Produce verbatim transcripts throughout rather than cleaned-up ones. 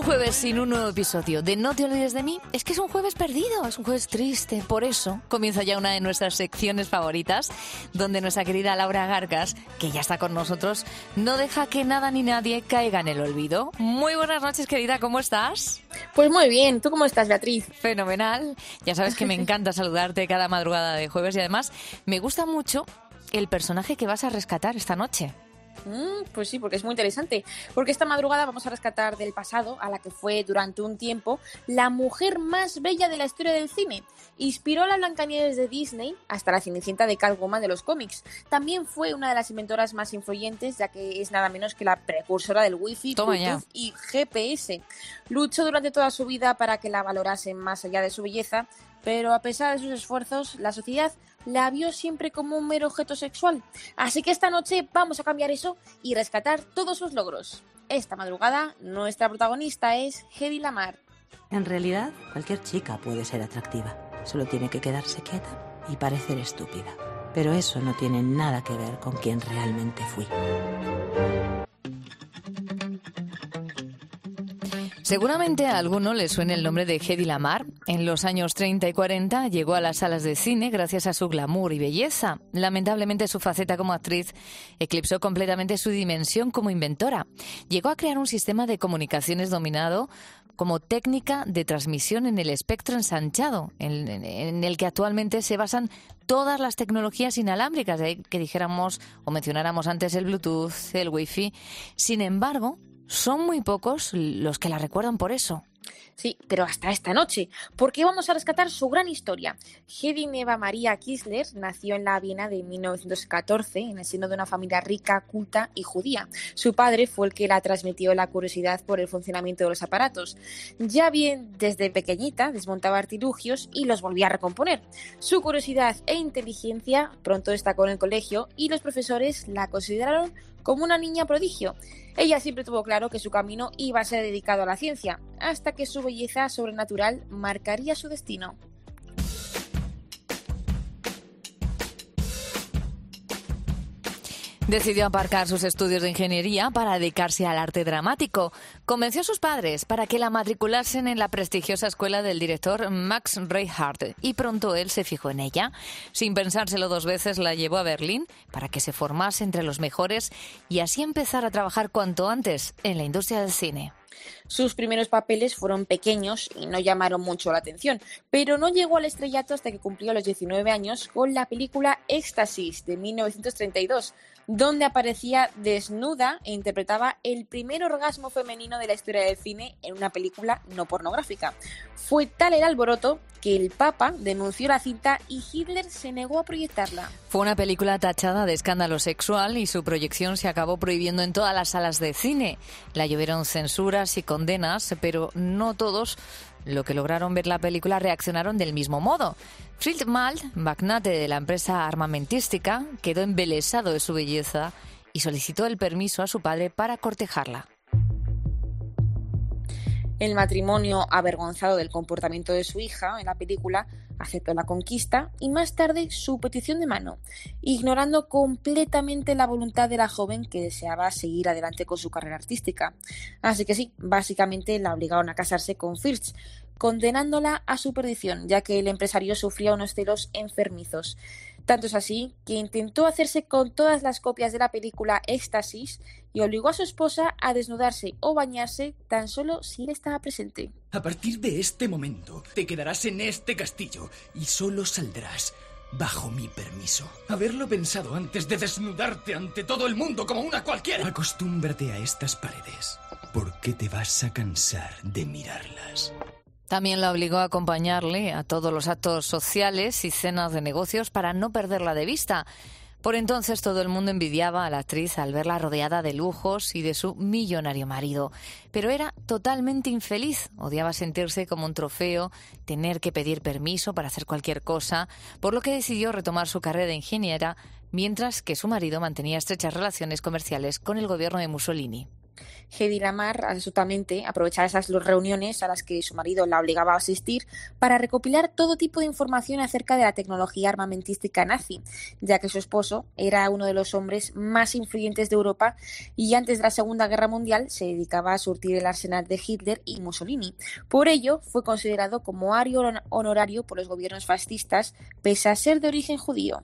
jueves sin un nuevo episodio de No te olvides de mí es que es un jueves perdido, es un jueves triste. Por eso comienza ya una de nuestras secciones favoritas, donde nuestra querida Laura Garcas, que ya está con nosotros, no deja que nada ni nadie caiga en el olvido. Muy buenas noches, querida, ¿cómo estás? Pues muy bien, ¿tú cómo estás, Beatriz? Fenomenal. Ya sabes que me encanta saludarte cada madrugada de jueves y además me gusta mucho el personaje que vas a rescatar esta noche. Mm, pues sí, porque es muy interesante. Porque esta madrugada vamos a rescatar del pasado a la que fue durante un tiempo la mujer más bella de la historia del cine. Inspiró a la Blancanieves de Disney hasta la Cenicienta de Cal Goma de los cómics. También fue una de las inventoras más influyentes, ya que es nada menos que la precursora del Wi-Fi, Toma Bluetooth ya. y G P S. Luchó durante toda su vida para que la valorasen más allá de su belleza, pero a pesar de sus esfuerzos, la sociedad la vio siempre como un mero objeto sexual. Así que esta noche vamos a cambiar eso y rescatar todos sus logros. Esta madrugada, nuestra protagonista es Hedy Lamarr. En realidad, cualquier chica puede ser atractiva. Solo tiene que quedarse quieta y parecer estúpida. Pero eso no tiene nada que ver con quién realmente fui. Seguramente a alguno le suene el nombre de Hedy Lamarr. En los años treinta y cuarenta llegó a las salas de cine gracias a su glamour y belleza. Lamentablemente su faceta como actriz eclipsó completamente su dimensión como inventora. Llegó a crear un sistema de comunicaciones dominado como técnica de transmisión en el espectro ensanchado, en, en, en el que actualmente se basan todas las tecnologías inalámbricas, de ahí que dijéramos o mencionáramos antes el Bluetooth, el Wi-Fi. Sin embargo, son muy pocos los que la recuerdan por eso. Sí, pero hasta esta noche, porque vamos a rescatar su gran historia. Hedy Neva Maria Kistler nació en la Viena de mil novecientos catorce en el seno de una familia rica, culta y judía. Su padre fue el que la transmitió la curiosidad por el funcionamiento de los aparatos. Ya bien desde pequeñita desmontaba artilugios y los volvía a recomponer. Su curiosidad e inteligencia pronto destacó en el colegio y los profesores la consideraron como una niña prodigio. Ella siempre tuvo claro que su camino iba a ser dedicado a la ciencia, hasta que su belleza sobrenatural marcaría su destino. Decidió aparcar sus estudios de ingeniería para dedicarse al arte dramático. Convenció a sus padres para que la matriculasen en la prestigiosa escuela del director Max Reinhardt y pronto él se fijó en ella. Sin pensárselo dos veces la llevó a Berlín para que se formase entre los mejores y así empezar a trabajar cuanto antes en la industria del cine. Sus primeros papeles fueron pequeños y no llamaron mucho la atención, pero no llegó al estrellato hasta que cumplió los diecinueve años con la película Éxtasis de mil novecientos treinta y dos, donde aparecía desnuda e interpretaba el primer orgasmo femenino de la historia del cine en una película no pornográfica. Fue tal el alboroto que el Papa denunció la cinta y Hitler se negó a proyectarla. Fue una película tachada de escándalo sexual y su proyección se acabó prohibiendo en todas las salas de cine. La llovieron censuras y condenas, pero no todos los que lograron ver la película reaccionaron del mismo modo. Fritz Mahl, magnate de la empresa armamentística, quedó embelesado de su belleza y solicitó el permiso a su padre para cortejarla. El matrimonio, avergonzado del comportamiento de su hija en la película, aceptó la conquista y más tarde su petición de mano, ignorando completamente la voluntad de la joven que deseaba seguir adelante con su carrera artística. Así que sí, básicamente la obligaron a casarse con Fritz, condenándola a su perdición, ya que el empresario sufría unos celos enfermizos. Tanto es así que intentó hacerse con todas las copias de la película Éxtasis y obligó a su esposa a desnudarse o bañarse tan solo si él estaba presente. A partir de este momento te quedarás en este castillo y solo saldrás bajo mi permiso. Haberlo pensado antes de desnudarte ante todo el mundo como una cualquiera. Acostúmbrate a estas paredes, porque te vas a cansar de mirarlas. También la obligó a acompañarle a todos los actos sociales y cenas de negocios para no perderla de vista. Por entonces todo el mundo envidiaba a la actriz al verla rodeada de lujos y de su millonario marido. Pero era totalmente infeliz. Odiaba sentirse como un trofeo, tener que pedir permiso para hacer cualquier cosa, por lo que decidió retomar su carrera de ingeniera, mientras que su marido mantenía estrechas relaciones comerciales con el gobierno de Mussolini. Hedy Lamarr, astutamente, aprovechaba esas reuniones a las que su marido la obligaba a asistir para recopilar todo tipo de información acerca de la tecnología armamentística nazi, ya que su esposo era uno de los hombres más influyentes de Europa y antes de la Segunda Guerra Mundial se dedicaba a surtir el arsenal de Hitler y Mussolini. Por ello, fue considerado como ario honorario por los gobiernos fascistas, pese a ser de origen judío.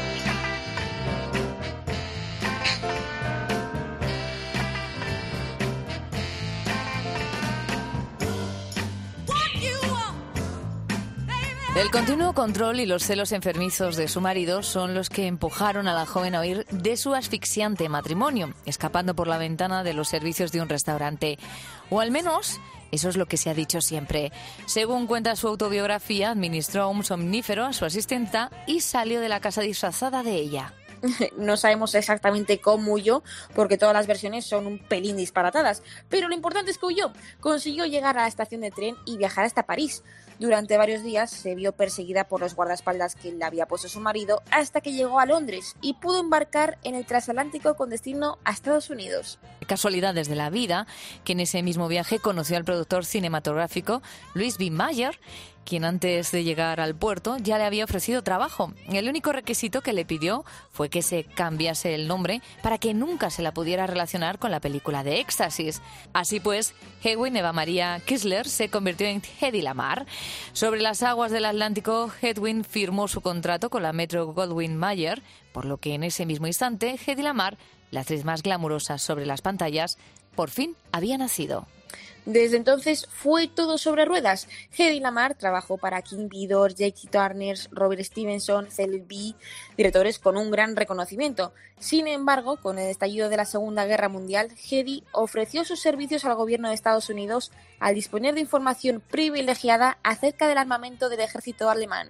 El continuo control y los celos enfermizos de su marido son los que empujaron a la joven a huir de su asfixiante matrimonio, escapando por la ventana de los servicios de un restaurante. O al menos, eso es lo que se ha dicho siempre. Según cuenta su autobiografía, administró un somnífero a su asistenta y salió de la casa disfrazada de ella. No sabemos exactamente cómo huyó, porque todas las versiones son un pelín disparatadas, pero lo importante es que huyó. Consiguió llegar a la estación de tren y viajar hasta París. Durante varios días se vio perseguida por los guardaespaldas que le había puesto su marido hasta que llegó a Londres y pudo embarcar en el transatlántico con destino a Estados Unidos. Casualidades de la vida, que en ese mismo viaje conoció al productor cinematográfico Louis B. Mayer, quien antes de llegar al puerto ya le había ofrecido trabajo. El único requisito que le pidió fue que se cambiase el nombre para que nunca se la pudiera relacionar con la película de Éxtasis. Así pues, Hedwig Eva Maria Kiesler se convirtió en Hedy Lamarr. Sobre las aguas del Atlántico, Hedwig firmó su contrato con la Metro-Goldwyn-Mayer, por lo que en ese mismo instante, Hedy Lamarr, la actriz más glamurosa sobre las pantallas, por fin había nacido. Desde entonces fue todo sobre ruedas. Hedy Lamarr trabajó para King Vidor, Jackie Turner, Robert Stevenson, Cecil B., directores con un gran reconocimiento. Sin embargo, con el estallido de la Segunda Guerra Mundial, Hedy ofreció sus servicios al gobierno de Estados Unidos al disponer de información privilegiada acerca del armamento del ejército alemán.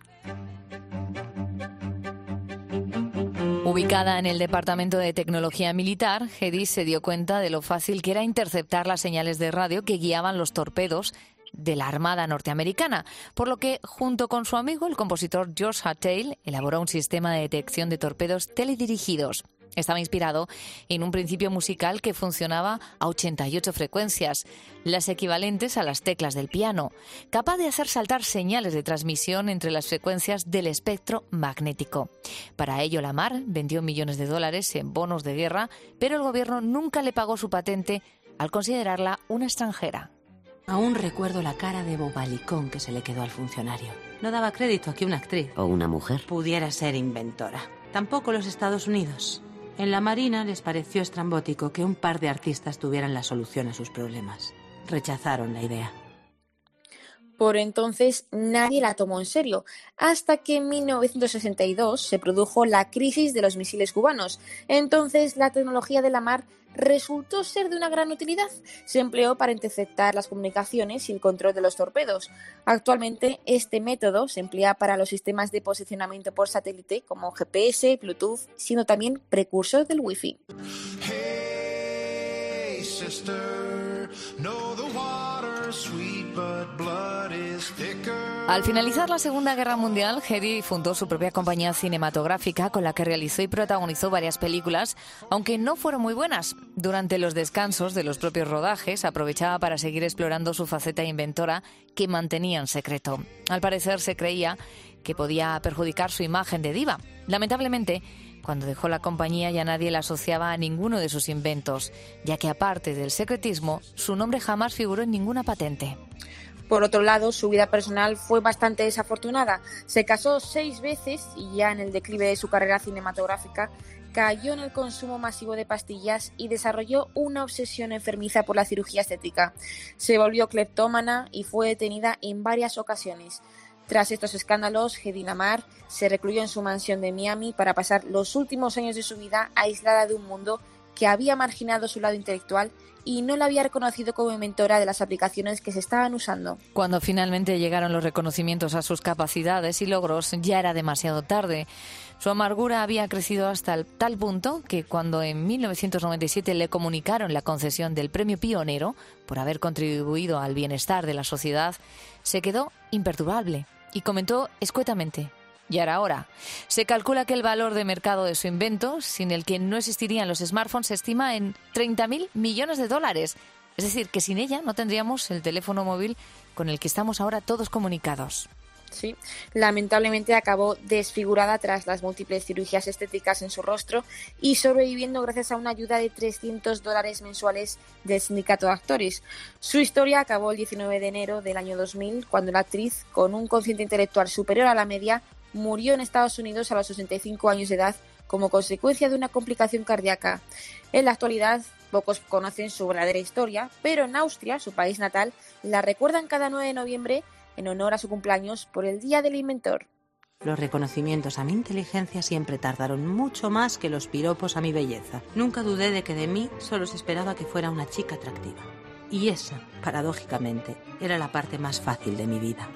Ubicada en el Departamento de Tecnología Militar, Hedy se dio cuenta de lo fácil que era interceptar las señales de radio que guiaban los torpedos de la Armada norteamericana, por lo que, junto con su amigo, el compositor George Hattell, elaboró un sistema de detección de torpedos teledirigidos. Estaba inspirado en un principio musical que funcionaba a ochenta y ocho frecuencias, las equivalentes a las teclas del piano, capaz de hacer saltar señales de transmisión entre las frecuencias del espectro magnético. Para ello, Lamarr vendió millones de dólares en bonos de guerra, pero el gobierno nunca le pagó su patente al considerarla una extranjera. Aún recuerdo la cara de bobalicón que se le quedó al funcionario. No daba crédito a que una actriz o una mujer pudiera ser inventora. Tampoco los Estados Unidos. En la Marina les pareció estrambótico que un par de artistas tuvieran la solución a sus problemas. Rechazaron la idea. Por entonces nadie la tomó en serio, hasta que en mil novecientos sesenta y dos se produjo la crisis de los misiles cubanos. Entonces la tecnología de Lamarr resultó ser de una gran utilidad. Se empleó para interceptar las comunicaciones y el control de los torpedos. Actualmente este método se emplea para los sistemas de posicionamiento por satélite como G P S, Bluetooth, siendo también precursor del Wi-Fi. Hey, sister, know the water's sweet, but blood is thicker. Al finalizar la Segunda Guerra Mundial, Hedy fundó su propia compañía cinematográfica con la que realizó y protagonizó varias películas, aunque no fueron muy buenas. Durante los descansos de los propios rodajes, aprovechaba para seguir explorando su faceta inventora que mantenía en secreto. Al parecer se creía que podía perjudicar su imagen de diva. Lamentablemente, cuando dejó la compañía ya nadie la asociaba a ninguno de sus inventos, ya que aparte del secretismo, su nombre jamás figuró en ninguna patente. Por otro lado, su vida personal fue bastante desafortunada. Se casó seis veces y ya en el declive de su carrera cinematográfica cayó en el consumo masivo de pastillas y desarrolló una obsesión enfermiza por la cirugía estética. Se volvió cleptómana y fue detenida en varias ocasiones. Tras estos escándalos, Hedy Lamarr se recluyó en su mansión de Miami para pasar los últimos años de su vida aislada de un mundo que había marginado su lado intelectual y no la había reconocido como inventora de las aplicaciones que se estaban usando. Cuando finalmente llegaron los reconocimientos a sus capacidades y logros, ya era demasiado tarde. Su amargura había crecido hasta el tal punto que cuando en mil novecientos noventa y siete le comunicaron la concesión del premio Pionero por haber contribuido al bienestar de la sociedad, se quedó imperturbable y comentó escuetamente: ya era hora. Se calcula que el valor de mercado de su invento, sin el que no existirían los smartphones, se estima en treinta mil millones de dólares. Es decir, que sin ella no tendríamos el teléfono móvil con el que estamos ahora todos comunicados. Sí, lamentablemente acabó desfigurada tras las múltiples cirugías estéticas en su rostro y sobreviviendo gracias a una ayuda de trescientos dólares mensuales del sindicato de actores. Su historia acabó el diecinueve de enero del año dos mil, cuando la actriz, con un cociente intelectual superior a la media, murió en Estados Unidos a los sesenta y cinco años de edad como consecuencia de una complicación cardíaca. En la actualidad, pocos conocen su verdadera historia, pero en Austria, su país natal, la recuerdan cada nueve de noviembre en honor a su cumpleaños por el Día del Inventor. Los reconocimientos a mi inteligencia siempre tardaron mucho más que los piropos a mi belleza. Nunca dudé de que de mí solo se esperaba que fuera una chica atractiva. Y esa, paradójicamente, era la parte más fácil de mi vida.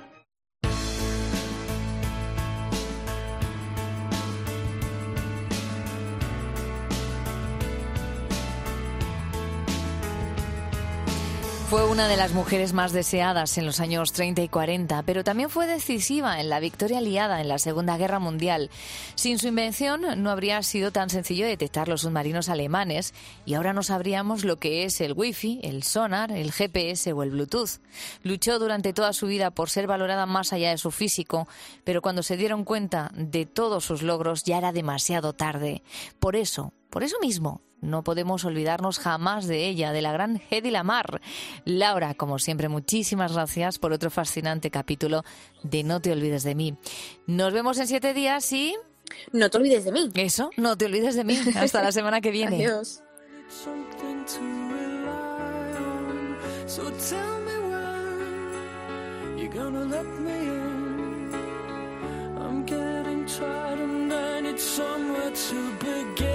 Fue una de las mujeres más deseadas en los años treinta y cuarenta, pero también fue decisiva en la victoria aliada en la Segunda Guerra Mundial. Sin su invención no habría sido tan sencillo detectar los submarinos alemanes y ahora no sabríamos lo que es el wifi, el sonar, el G P S o el Bluetooth. Luchó durante toda su vida por ser valorada más allá de su físico, pero cuando se dieron cuenta de todos sus logros ya era demasiado tarde. Por eso, por eso mismo, no podemos olvidarnos jamás de ella, de la gran Hedy Lamarr. Laura, como siempre, muchísimas gracias por otro fascinante capítulo de No te olvides de mí. Nos vemos en siete días y... No te olvides de mí. Eso, no te olvides de mí. Hasta la semana que viene. Adiós. Somewhere to begin.